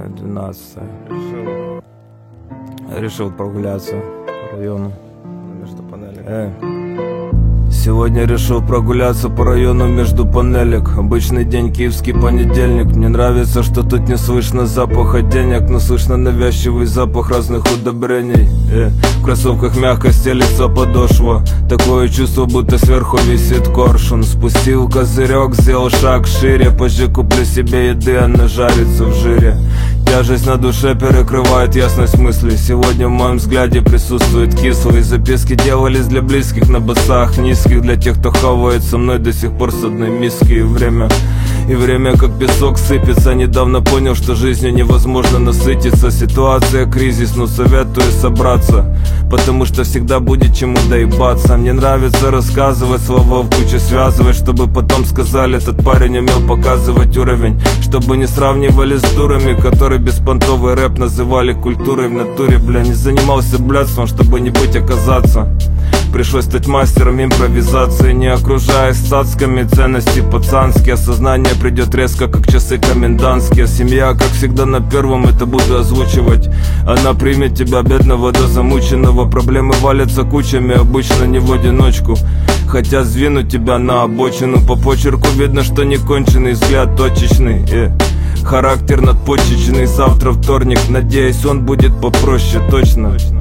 12. Решил прогуляться по району между панелек. Сегодня решил прогуляться по району между панелек. Обычный день, киевский понедельник. Мне нравится, что тут не слышно запаха денег, но слышно навязчивый запах разных удобрений. В кроссовках мягко стелится подошва. Такое чувство, будто сверху висит коршун. Спустил козырек, сделал шаг шире. Позже куплю себе еды, она жарится в жире. Тяжесть на душе перекрывает ясность мыслей. Сегодня в моем взгляде присутствует кислые записки. Делались для близких на басах низких, для тех, кто хавает со мной до сих пор с одной миски. И время как песок сыпется. Недавно понял, что жизнью невозможно насытиться. Ситуация кризис, но советую собраться, потому что всегда будет чему доебаться. Мне нравится рассказывать, слова в кучу связывать, чтобы потом сказали, этот парень умел показывать уровень. Чтобы не сравнивали с дурами, которые беспонтовый рэп называли культурой в натуре. Бля, не занимался блядством, чтобы не быть оказаться. Пришлось стать мастером импровизации, не окружаясь цацками, ценности пацанские. Осознание придет резко, как часы комендантские. Семья, как всегда, на первом, это буду озвучивать. Она примет тебя, бедного до замученного. Проблемы валятся кучами, обычно не в одиночку. Хотят сдвинуть тебя на обочину. По почерку видно, что не конченый, взгляд точечный. Характер надпочечный. Завтра вторник, надеюсь, он будет попроще, точно.